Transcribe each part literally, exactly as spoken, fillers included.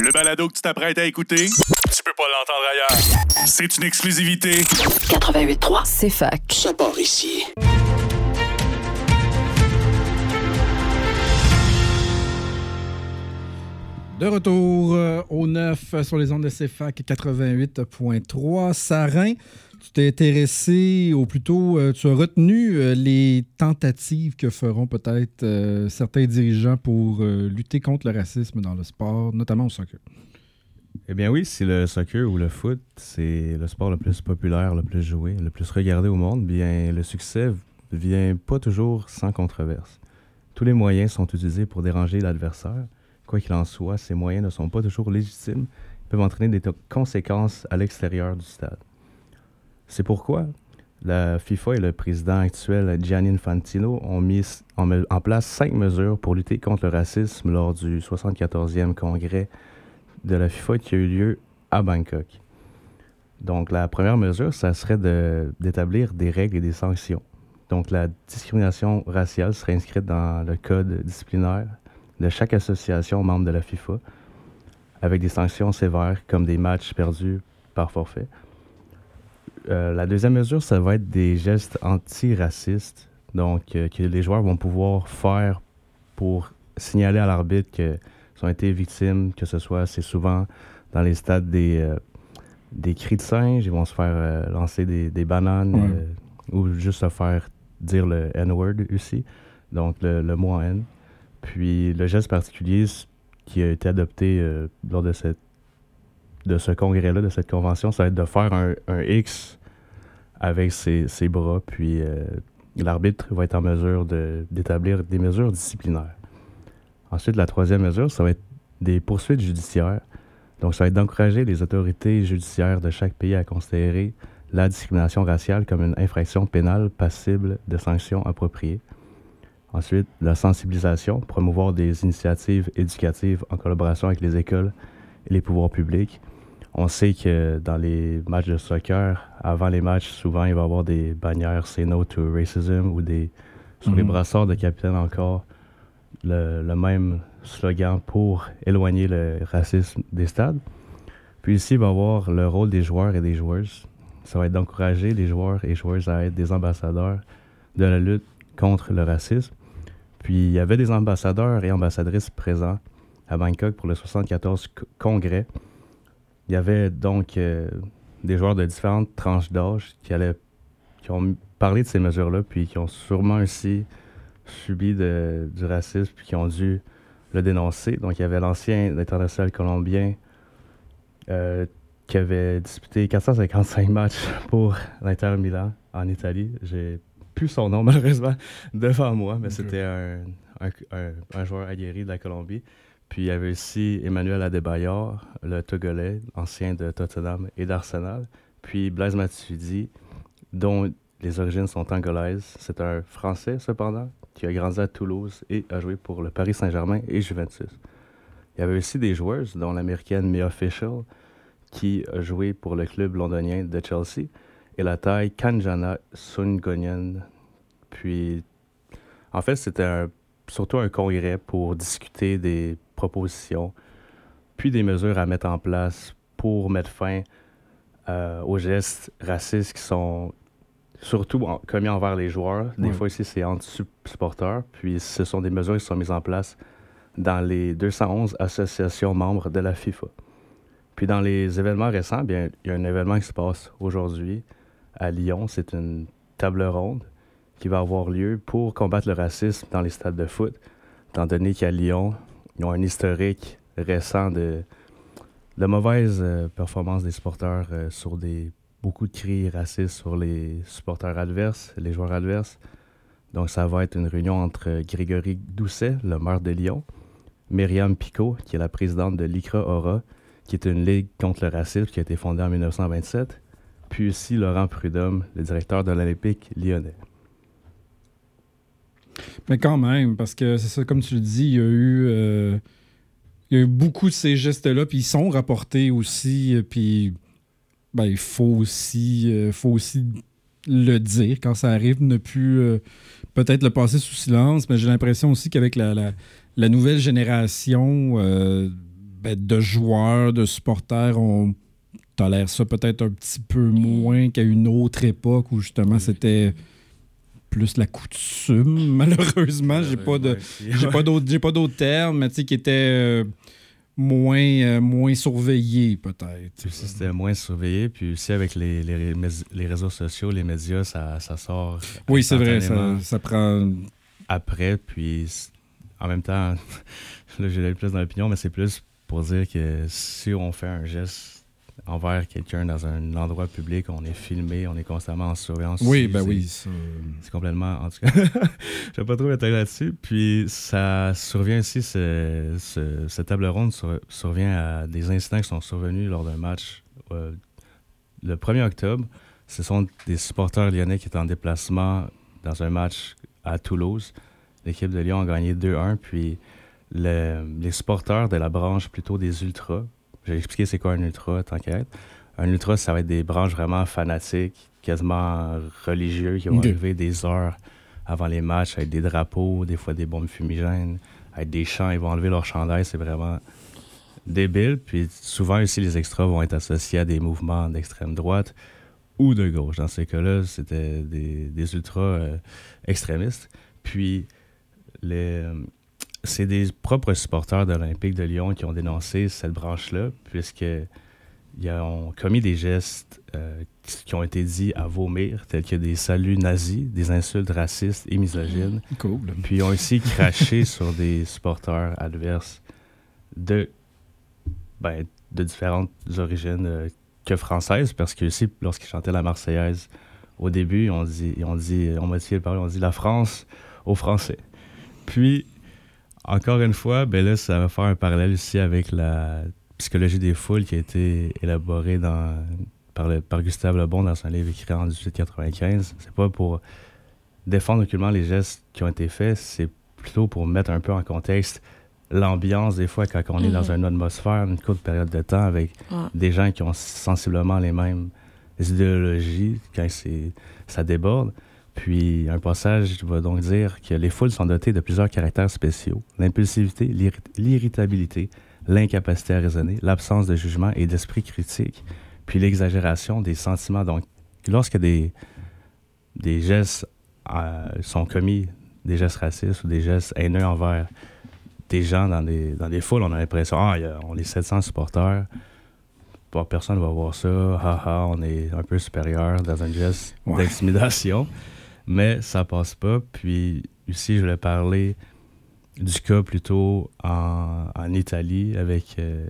Le balado que tu t'apprêtes à écouter, tu peux pas l'entendre ailleurs. C'est une exclusivité. quatre-vingt-huit trois, c'est fac. Ça part ici. De retour euh, au neuf sur les ondes de C F A C quatre-vingt-huit point trois. Sarin, tu t'es intéressé, ou plutôt euh, tu as retenu euh, les tentatives que feront peut-être euh, certains dirigeants pour euh, lutter contre le racisme dans le sport, notamment au soccer. Eh bien oui, si le soccer ou le foot, c'est le sport le plus populaire, le plus joué, le plus regardé au monde, bien le succès vient pas toujours sans controverse. Tous les moyens sont utilisés pour déranger l'adversaire. Quoi qu'il en soit, ces moyens ne sont pas toujours légitimes. Ils peuvent entraîner des to- conséquences à l'extérieur du stade. C'est pourquoi la FIFA et le président actuel Gianni Infantino ont mis en, me- en place cinq mesures pour lutter contre le racisme lors du soixante-quatorzième congrès de la FIFA qui a eu lieu à Bangkok. Donc la première mesure, ça serait de, d'établir des règles et des sanctions. Donc la discrimination raciale serait inscrite dans le code disciplinaire de chaque association membre de la FIFA, avec des sanctions sévères comme des matchs perdus par forfait. Euh, la deuxième mesure, ça va être des gestes antiracistes, donc euh, que les joueurs vont pouvoir faire pour signaler à l'arbitre qu'ils ont été victimes, que ce soit, c'est souvent dans les stades des, euh, des cris de singe, ils vont se faire euh, lancer des, des bananes, Ouais. euh, ou juste se faire dire le N-word aussi, donc le, le mot en N. Puis le geste particulier qui a été adopté euh, lors de, cette, de ce congrès-là, de cette convention, ça va être de faire un, un X avec ses, ses bras, puis euh, l'arbitre va être en mesure de, d'établir des mesures disciplinaires. Ensuite, la troisième mesure, ça va être des poursuites judiciaires. Donc, ça va être d'encourager les autorités judiciaires de chaque pays à considérer la discrimination raciale comme une infraction pénale passible de sanctions appropriées. Ensuite, la sensibilisation, promouvoir des initiatives éducatives en collaboration avec les écoles et les pouvoirs publics. On sait que dans les matchs de soccer, avant les matchs, souvent, il va y avoir des bannières « Say no to racism » ou des, sur mm-hmm. les brassards de capitaine encore, le, le même slogan pour éloigner le racisme des stades. Puis ici, il va y avoir le rôle des joueurs et des joueuses. Ça va être d'encourager les joueurs et joueuses à être des ambassadeurs de la lutte contre le racisme. Puis, il y avait des ambassadeurs et ambassadrices présents à Bangkok pour le soixante-quatorzième congrès. Il y avait donc euh, des joueurs de différentes tranches d'âge qui, allaient, qui ont parlé de ces mesures-là, puis qui ont sûrement aussi subi de, du racisme, puis qui ont dû le dénoncer. Donc, il y avait l'ancien international colombien euh, qui avait disputé quatre cent cinquante-cinq matchs pour l'Inter Milan en Italie. J'ai plus son nom, malheureusement, devant moi, mais okay. C'était un, un, un, un joueur aguerri de la Colombie. Puis il y avait aussi Emmanuel Adebayor, le Togolais, ancien de Tottenham et d'Arsenal. Puis Blaise Matuidi, dont les origines sont angolaises. C'est un Français, cependant, qui a grandi à Toulouse et a joué pour le Paris Saint-Germain et Juventus. Il y avait aussi des joueuses, dont l'américaine Mia Fishel, qui a joué pour le club londonien de Chelsea, et la Thaï Kanjana Sungonian. Puis, en fait, c'était un, surtout un congrès pour discuter des propositions, puis des mesures à mettre en place pour mettre fin euh, aux gestes racistes qui sont surtout en, commis envers les joueurs. Des oui. fois ici, c'est anti-supporters. Puis, ce sont des mesures qui sont mises en place dans les deux cent onze associations membres de la FIFA. Puis, dans les événements récents, bien, il y a un événement qui se passe aujourd'hui à Lyon. C'est une table ronde qui va avoir lieu pour combattre le racisme dans les stades de foot, étant donné qu'à Lyon, ils ont un historique récent de, de mauvaises euh, performances des supporters euh, sur des beaucoup de cris racistes sur les supporters adverses, les joueurs adverses. Donc, ça va être une réunion entre Grégory Doucet, le maire de Lyon, Myriam Picot, qui est la présidente de l'I C R A Aura, qui est une ligue contre le racisme qui a été fondée en dix-neuf cent vingt-sept, puis aussi Laurent Prudhomme, le directeur de l'Olympique lyonnais. Mais quand même, parce que c'est ça, comme tu le dis, il y a eu, euh, il y a eu beaucoup de ces gestes-là, puis ils sont rapportés aussi, puis ben, il faut aussi, euh, faut aussi le dire quand ça arrive, ne plus euh, peut-être le passer sous silence, mais j'ai l'impression aussi qu'avec la, la, la nouvelle génération, euh, ben, de joueurs, de supporters, on tolère ça peut-être un petit peu moins qu'à une autre époque où justement c'était plus la coutume. Malheureusement, j'ai pas de j'ai pas d'autres j'ai pas d'autres termes, mais tu sais qui étaient euh, moins euh, moins surveillés peut-être. Aussi, c'était moins surveillé, puis aussi avec les, les, les réseaux sociaux, les médias, ça, ça sort. Oui, c'est vrai, ça, ça prend après, puis en même temps, là j'ai l'air plus dans l'opinion, mais c'est plus pour dire que si on fait un geste envers quelqu'un dans un endroit public, on est filmé, on est constamment en surveillance. Oui, ben c'est, oui. Ça... C'est complètement... En tout cas, je vais pas trop m'étaler là-dessus. Puis ça survient aussi, ce, ce, cette table ronde sur, survient à des incidents qui sont survenus lors d'un match. Euh, le premier octobre, ce sont des supporters lyonnais qui étaient en déplacement dans un match à Toulouse. L'équipe de Lyon a gagné deux un, puis le, les supporters de la branche plutôt des ultras. Je vais expliquer c'est quoi un ultra, tant qu'à être. Un ultra, ça va être des branches vraiment fanatiques, quasiment religieux, qui vont okay. arriver des heures avant les matchs avec des drapeaux, des fois des bombes fumigènes, avec des chants. Ils vont enlever leur chandail, c'est vraiment débile. Puis souvent aussi, les extras vont être associés à des mouvements d'extrême droite ou de gauche. Dans ces cas-là, c'était des, des ultras euh, extrémistes. Puis les... c'est des propres supporters de l'Olympique de Lyon qui ont dénoncé cette branche-là, puisqu'ils ont commis des gestes euh, qui ont été dits à vomir, tels que des saluts nazis, des insultes racistes et misogynes. Cool. Puis ils ont aussi craché sur des supporters adverses de, ben, de différentes origines euh, que françaises, parce que aussi, lorsqu'ils chantaient la Marseillaise, au début, on dit, on dit, on modifiait le parole, on dit la France aux Français. Puis, encore une fois, ben là, ça va faire un parallèle ici avec la psychologie des foules qui a été élaborée dans, par, le, par Gustave Le Bon dans un livre écrit en dix-huit quatre-vingt-quinze. C'est pas pour défendre aucunement les gestes qui ont été faits, c'est plutôt pour mettre un peu en contexte l'ambiance des fois quand on est mm-hmm. dans une atmosphère, une courte période de temps avec ouais. des gens qui ont sensiblement les mêmes idéologies quand c'est, ça déborde. Puis un passage va donc dire que les foules sont dotées de plusieurs caractères spéciaux. L'impulsivité, l'irri- l'irritabilité, l'incapacité à raisonner, l'absence de jugement et d'esprit critique, puis l'exagération des sentiments. Donc, lorsque des, des gestes euh, sont commis, des gestes racistes ou des gestes haineux envers des gens dans des, dans des foules, on a l'impression « Ah, y a, on est sept cents supporters, pas personne ne va voir ça, haha, on est un peu supérieur dans un geste ouais. d'intimidation. » Mais ça passe pas. Puis ici, je voulais parler du cas plutôt en, en Italie avec euh,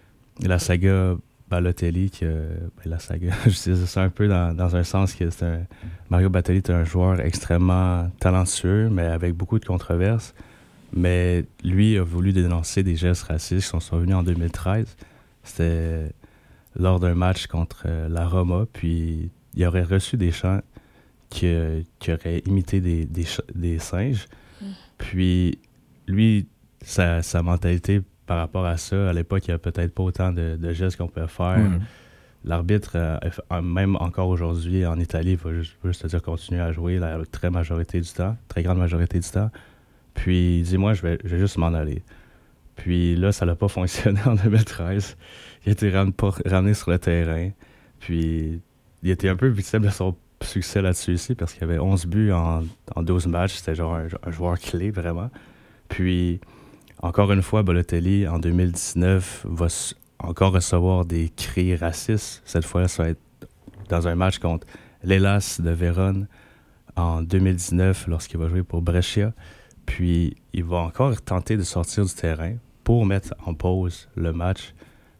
la saga Balotelli. Que, ben, la saga, je disais ça un peu dans, dans un sens que c'est un, Mario Balotelli est un joueur extrêmement talentueux, mais avec beaucoup de controverses. Mais lui a voulu dénoncer des gestes racistes qui sont survenus en deux mille treize. C'était lors d'un match contre euh, la Roma. Puis il aurait reçu des chants qui, euh, qui auraient imité des, des, des singes. Mm. Puis lui, sa, sa mentalité par rapport à ça, à l'époque, il n'y a peut-être pas autant de, de gestes qu'on peut faire. Mm. L'arbitre, euh, même encore aujourd'hui en Italie, il va juste, juste dire continuer à jouer la très majorité du temps, très grande majorité du temps. Puis il dit, moi, je vais, je vais juste m'en aller. Puis là, ça n'a pas fonctionné en deux mille treize. Il a été ram- ramené sur le terrain. Puis il était un peu victime de son succès là-dessus ici parce qu'il y avait onze buts en, en douze matchs. C'était genre un, un joueur clé, vraiment. Puis, encore une fois, Balotelli, en deux mille dix-neuf, va s- encore recevoir des cris racistes. Cette fois-là, ça va être dans un match contre l'Hellas de Vérone en deux mille dix-neuf lorsqu'il va jouer pour Brescia. Puis, il va encore tenter de sortir du terrain pour mettre en pause le match,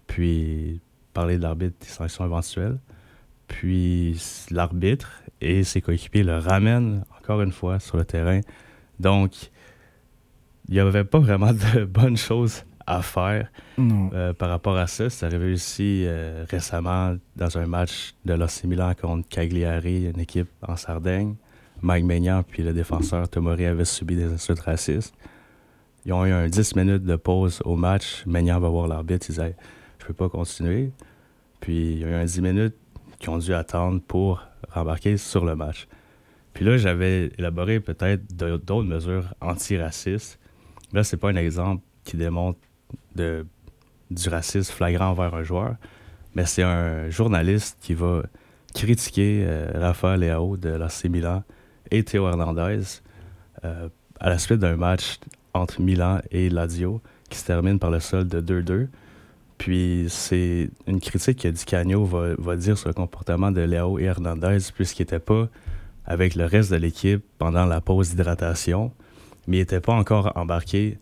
puis parler de l'arbitre des sanctions éventuelles. Puis l'arbitre et ses coéquipiers le ramènent encore une fois sur le terrain. Donc, il n'y avait pas vraiment de bonnes choses à faire euh, par rapport à ça. C'est arrivé aussi euh, récemment dans un match de l'A C Milan contre Cagliari, une équipe en Sardaigne. Mike Maignan puis le défenseur Tomori avaient subi des insultes racistes. Ils ont eu un dix minutes de pause au match. Maignan va voir l'arbitre, il disait « Je ne peux pas continuer ». Puis il y a eu un dix minutes qui ont dû attendre pour rembarquer sur le match. Puis là, j'avais élaboré peut-être d'autres mesures antiracistes. Là, c'est pas un exemple qui démontre de du racisme flagrant envers un joueur, mais c'est un journaliste qui va critiquer euh, Rafa Leao de l'A C Milan et Théo Hernandez euh, à la suite d'un match entre Milan et Lazio qui se termine par le solde de deux deux. Puis c'est une critique que Di Canio va, va dire sur le comportement de Leao et Hernandez puisqu'ils n'étaient pas avec le reste de l'équipe pendant la pause d'hydratation, mais ils n'étaient pas encore embarqués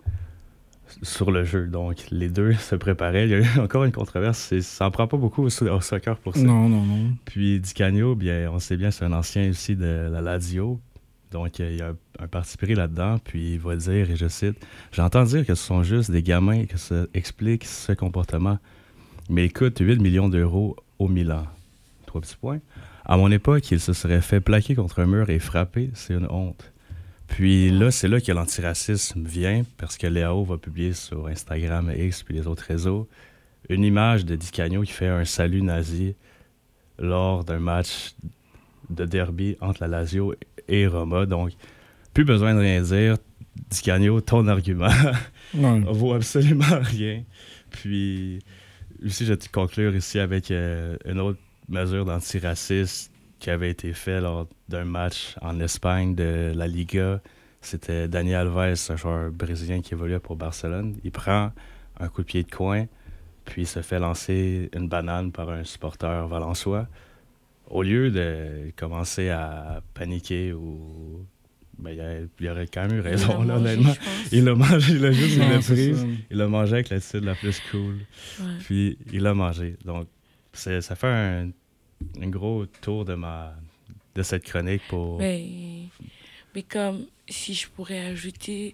sur le jeu. Donc, les deux se préparaient. Il y a eu encore une controverse. C'est, ça n'en prend pas beaucoup au, au soccer pour ça. Non, non, non. Puis, Di Canio, bien, on sait bien, c'est un ancien aussi de la Lazio. Donc, il y a un, un parti pris là-dedans. Puis, il va dire, et je cite, « J'entends dire que ce sont juste des gamins qui se expliquent ce comportement. Mais ils coûtent huit millions d'euros au Milan. » Trois petits points. « À mon époque, il se serait fait plaquer contre un mur et frapper. C'est une honte. » Puis là, c'est là que l'antiracisme vient, parce que Leao va publier sur Instagram, X, puis les autres réseaux, une image de Di Canio qui fait un salut nazi lors d'un match de derby entre la Lazio et Roma. Donc, plus besoin de rien dire. Di Canio, ton argument Ouais. vaut absolument rien. Puis, aussi, je vais te conclure ici avec euh, une autre mesure d'antiracisme qui avait été fait lors d'un match en Espagne de la Liga. C'était Dani Alves, un joueur brésilien qui évoluait pour Barcelone. Il prend un coup de pied de coin, puis il se fait lancer une banane par un supporter valençois. Au lieu de commencer à paniquer ou... Ben, il, a, il aurait quand même eu raison, là, mangé, honnêtement. Il l'a mangé, il l'a juste Non, une c'est prise. ça. Il l'a mangé avec l'attitude la plus cool. Ouais. Puis il l'a mangé. Donc, c'est, ça fait un, un gros tour de ma de cette chronique pour... Mais, mais comme si je pourrais ajouter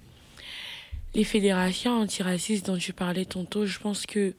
les fédérations antiracistes dont tu parlais tantôt, je pense que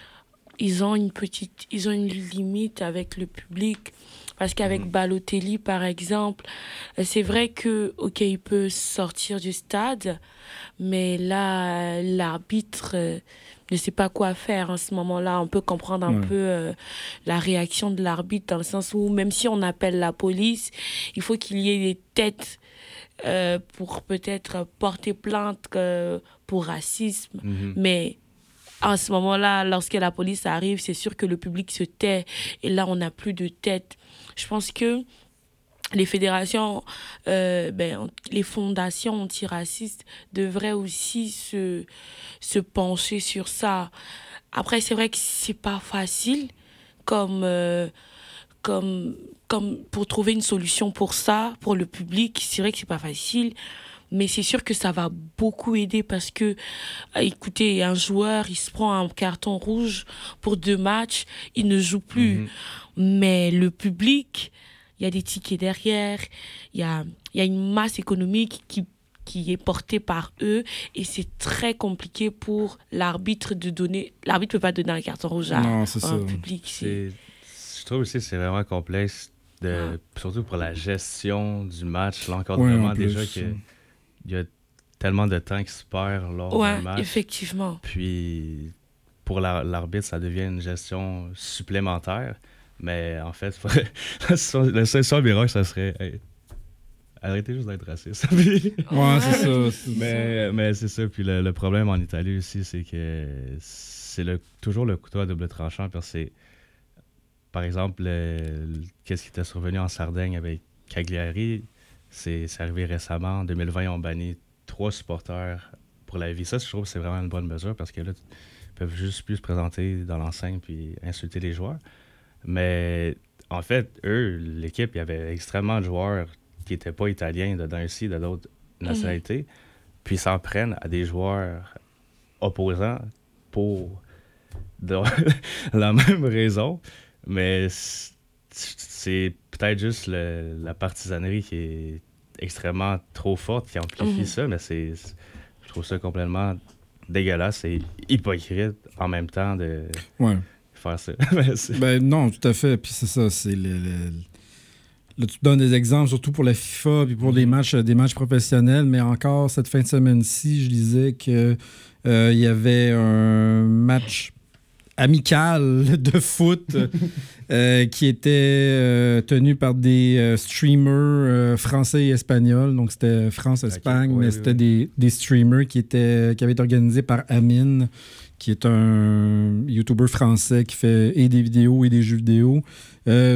ils ont une petite, ils ont une limite avec le public. Parce qu'avec mmh. Balotelli, par exemple, c'est vrai que, ok, il peut sortir du stade, mais là, l'arbitre euh, ne sait pas quoi faire en ce moment-là. On peut comprendre un mmh. peu euh, la réaction de l'arbitre, dans le sens où même si on appelle la police, il faut qu'il y ait des têtes euh, pour peut-être porter plainte euh, pour racisme. Mmh. Mais en ce moment-là, lorsque la police arrive, c'est sûr que le public se tait. Et là, on n'a plus de tête. Je pense que les fédérations, euh, ben, les fondations antiracistes devraient aussi se, se pencher sur ça. Après, c'est vrai que c'est pas facile comme, euh, comme, comme pour trouver une solution pour ça, pour le public. C'est vrai que c'est pas facile. Mais c'est sûr que ça va beaucoup aider parce que, écoutez, un joueur, il se prend un carton rouge pour deux matchs, il ne joue plus. Mmh. Mais le public, il y a des tickets derrière, il y a, il y a une masse économique qui, qui est portée par eux et c'est très compliqué pour l'arbitre de donner... L'arbitre ne peut pas donner un carton rouge à non, c'est un ça. public. C'est... C'est, je trouve aussi que c'est vraiment complexe, de, ah. surtout pour la gestion du match, l'encadrement ouais, déjà que... Il y a tellement de temps qui se perd lors ouais, d'un match. Effectivement. Puis, pour la, l'arbitre, ça devient une gestion supplémentaire. Mais en fait, le seul seul miracle, ça serait... Hey, arrêtez juste d'être raciste. Puis, ouais, c'est ça. C'est mais, ça. mais c'est ça. Puis le, le problème en Italie aussi, c'est que c'est le, toujours le couteau à double tranchant. Parce que c'est, par exemple, le, le, qu'est-ce qui était survenu en Sardaigne avec Cagliari... C'est, c'est arrivé récemment. En deux mille vingt, ils ont banni trois supporters pour la vie. Ça, je trouve que c'est vraiment une bonne mesure parce que là, ils peuvent juste plus se présenter dans l'enceinte puis insulter les joueurs. Mais en fait, eux, l'équipe, il y avait extrêmement de joueurs qui n'étaient pas italiens dedans ici, de d'autres nationalités. Mm-hmm. Puis ils s'en prennent à des joueurs opposants pour de la même raison. Mais c'est peut-être juste le, la partisanerie qui est extrêmement trop forte qui amplifie mmh. ça, mais c'est, je trouve ça complètement dégueulasse et hypocrite en même temps de ouais. faire ça. ben non, tout à fait. Puis c'est ça, c'est le, le... Là, tu donnes des exemples, surtout pour la FIFA puis pour mmh. des matchs, des matchs professionnels, mais encore cette fin de semaine-ci, je disais qu'il euh, y avait un match amical de foot euh, qui était euh, tenu par des euh, streamers euh, français et espagnols. Donc, c'était France-Espagne, okay, mais oui, c'était oui. Des, des streamers qui, étaient, qui avaient été organisés par Amine, qui est un YouTuber français qui fait et des vidéos et des jeux vidéo. Euh,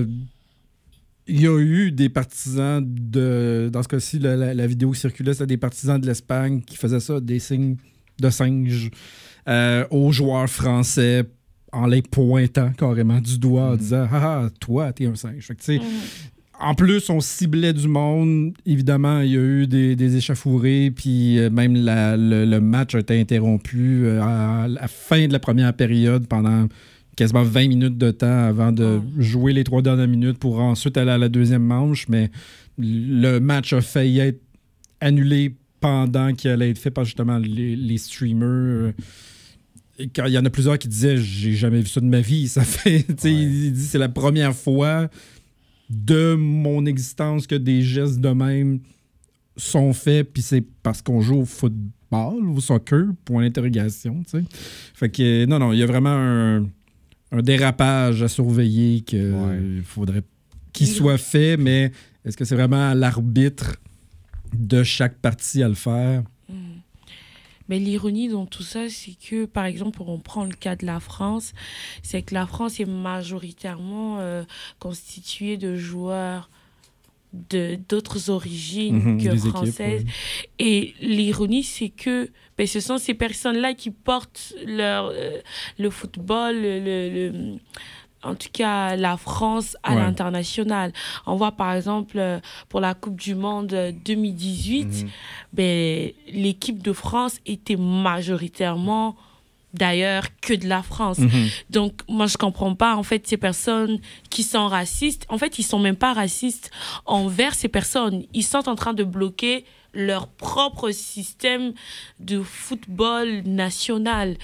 il y a eu des partisans de... Dans ce cas-ci, la, la, la vidéo qui circulait, c'était des partisans de l'Espagne qui faisaient ça, des signes de singe euh, aux joueurs français en les pointant carrément du doigt, en Mm. disant « Ah, ah, toi, t'es un singe. » Fait que, tu sais, Mhm. en plus, on ciblait du monde. Évidemment, il y a eu des, des échauffourées, puis euh, même la- le, le match a été interrompu euh, à la fin de la première période pendant quasiment vingt minutes de temps avant de Oh. jouer les trois dernières minutes pour ensuite aller à la deuxième manche. Mais le match a failli être annulé pendant qu'il allait être fait par justement les, les streamers. euh, Et quand il y en a plusieurs qui disaient « J'ai jamais vu ça de ma vie. » Ça fait, tu sais, Ouais. il dit c'est la première fois de mon existence que des gestes de même sont faits, puis c'est parce qu'on joue au football ou au soccer, point d'interrogation, tu sais. Fait que, non, non, il y a vraiment un, un dérapage à surveiller qu'il Ouais. faudrait qu'il soit fait, mais est-ce que c'est vraiment à l'arbitre de chaque partie à le faire? Mais l'ironie dans tout ça, c'est que, par exemple, on prend le cas de la France, c'est que la France est majoritairement euh, constituée de joueurs de d'autres origines Mhm, que les équipes, françaises. ouais. Et l'ironie, c'est que ben, ce sont ces personnes-là qui portent leur, euh, le football, le, le- le- en tout cas la France à Ouais. l'international. On voit par exemple euh, pour la Coupe du Monde euh, deux mille dix-huit, Mhm. ben, l'équipe de France était majoritairement d'ailleurs que de la France. Mhm. Donc, moi, je comprends pas, en fait, ces personnes qui sont racistes. En fait, ils sont même pas racistes envers ces personnes. Ils sont en train de bloquer leur propre système de football national.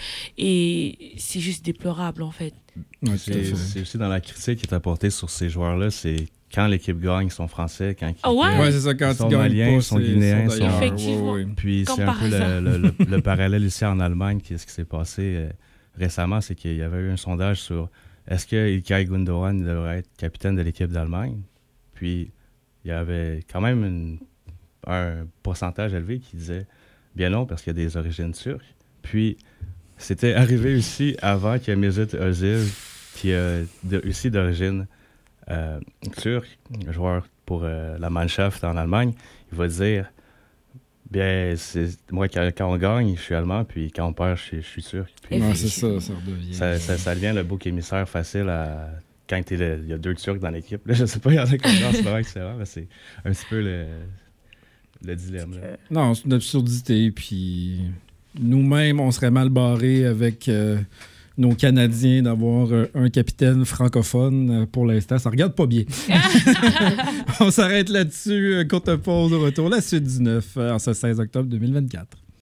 Et c'est juste déplorable, en fait. Ouais, tout à C'est fait. c'est aussi dans la critique qui est apportée sur ces joueurs-là, c'est quand l'équipe gagne, ils sont français, quand Ah ouais? Ouais, c'est ça, quand Ils ils sont gagnent maliens, pas, ils sont c'est- guinéens, sont ils d'ailleurs. sont- Effectivement. Ouais, ouais. Puis Comme c'est un par peu le, hasard. le- le- le parallèle ici en Allemagne, qui, ce qui s'est passé euh, récemment, c'est qu'il y avait eu un sondage sur est-ce que Ilkay Gundogan devrait être capitaine de l'équipe d'Allemagne. Puis il y avait quand même une- un pourcentage élevé qui disait bien non, parce qu'il y a des origines turques. Puis c'était arrivé aussi avant que Mesut Özil, qui est de, aussi d'origine euh, turque, joueur pour euh, la Mannschaft en Allemagne, il va dire bien, c'est, moi, quand, quand on gagne, je suis allemand, puis quand on perd, je, suis- je suis turc. Puis Ouais, c'est ça, ça redevient. ça, ça, ça devient le bouc émissaire facile à. Quand t'es le- il y a deux Turcs dans l'équipe. Là, je sais pas, il y en a qui en ce moment qui c'est vrai, mais c'est un petit peu le, le dilemme. Là. Non, c'est une absurdité. Puis nous-mêmes, on serait mal barrés avec euh, nos Canadiens d'avoir euh, un capitaine francophone euh, pour l'instant. Ça regarde pas bien. On s'arrête là-dessus. euh, Courte pause au retour. La suite du neuf, euh, en ce seize octobre deux mille vingt-quatre.